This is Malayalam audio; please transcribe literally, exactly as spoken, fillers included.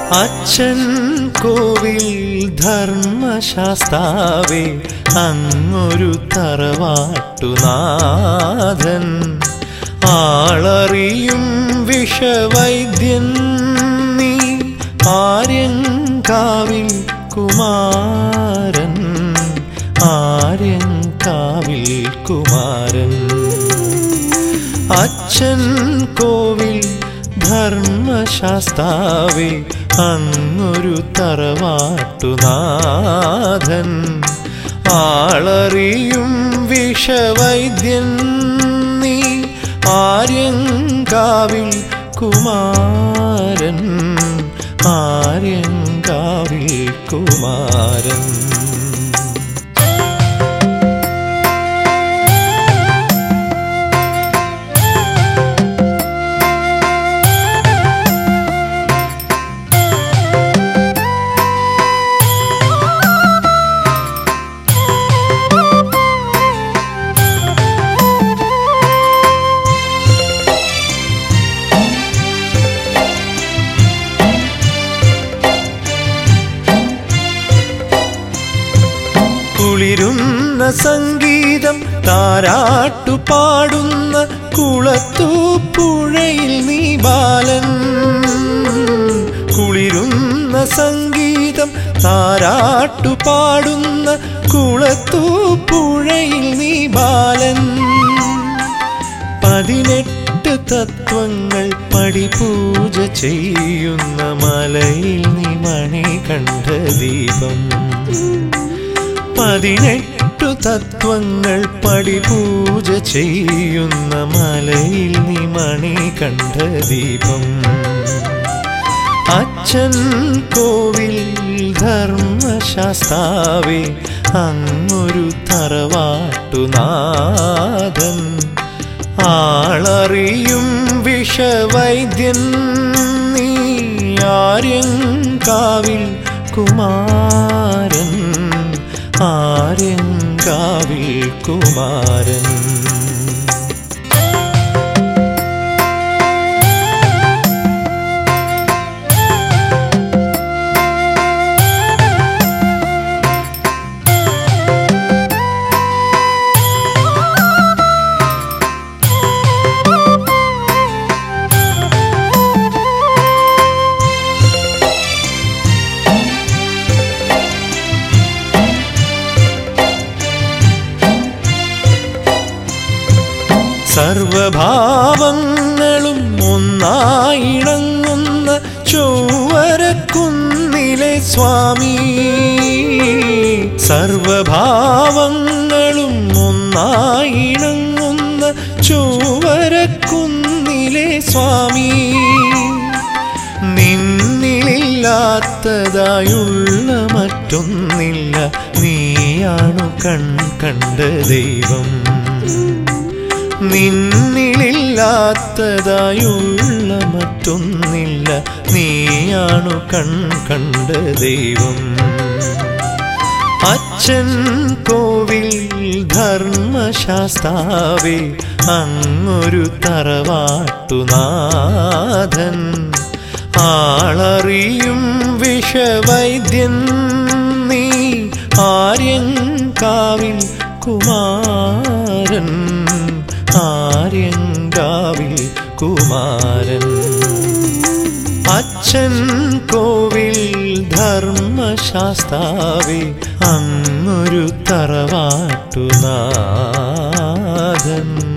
അച്ഛൻ കോവിൽ ധർമ്മശാസ്താവേ അങ്ങൊരു തറവാട്ടുനാഥൻ ആളറിയും വിഷവൈദ്യൻ നീ ആര്യങ്കാവിൽ കുമാരൻ ആര്യങ്കാവിൽ കുമാരൻ അച്ഛൻ കോവിൽ ധർമ്മശാസ്താവേ അങ്ങൊരു തറവാട്ടുനാഥൻ ആളറിയും വിഷവൈദ്യൻ നീ ആര്യങ്കാവിൽ കുമാരൻ ആര്യങ്കാവിൽ കുമാരൻ കുളിരുന്ന സംഗീതം താരാട്ടു പാടുന്ന കുളത്തൂപ്പുഴയിൽ നീ ബാലൻ കുളിരുന്ന സംഗീതം താരാട്ടു പാടുന്ന കുളത്തൂപ്പുഴയിൽ നീ ബാലൻ പതിനെട്ട് തത്വങ്ങൾ പടിപൂജ ചെയ്യുന്ന മലയിൽ നീ മണികണ്ഠ ദീപം പതിനെട്ടു തത്വങ്ങൾ പടിപൂജ ചെയ്യുന്ന മലയിൽ നീ മണികണ്ഠ ദീപം അച്ഛൻ കോവിൽ ധർമ്മശാസ്താവേ അങ്ങൊരു തറവാട്ടുനാഥൻ ആളറിയും വിഷവൈദ്യൻ നീ ആര്യങ്കാവിൽ കുമാരൻ ആര്യങ്കാവിൽ കുമാരൻ സർവഭാവങ്ങളും ഒന്നായിണങ്ങുന്ന ചൊവ്വരക്കുന്നിലെ സ്വാമി സർവഭാവങ്ങളും ഒന്നായിണങ്ങുന്ന ചൊവ്വരക്കുന്നിലെ സ്വാമി നിന്നിലില്ലാത്തതായുള്ള മറ്റൊന്നില്ല നീയാണു കൺ കണ്ട ദൈവം നിന്നിലില്ലാത്തതായുള്ള മറ്റൊന്നില്ല നീയാണു കൺ കണ്ട ദൈവം അച്ഛൻ കോവിൽ ധർമ്മശാസ്താവേ അങ്ങൊരു തറവാട്ടുനാഥൻ ആളറിയും വിഷവൈദ്യൻ നീ ആര്യങ്കാവിൽ കുമാരൻ ആര്യങ്കാവിൽ കുമാരൻ അച്ഛൻ കോവിൽ ധർമ്മശാസ്താവേ അങ്ങൊരു തറവാട്ടുനാഥൻ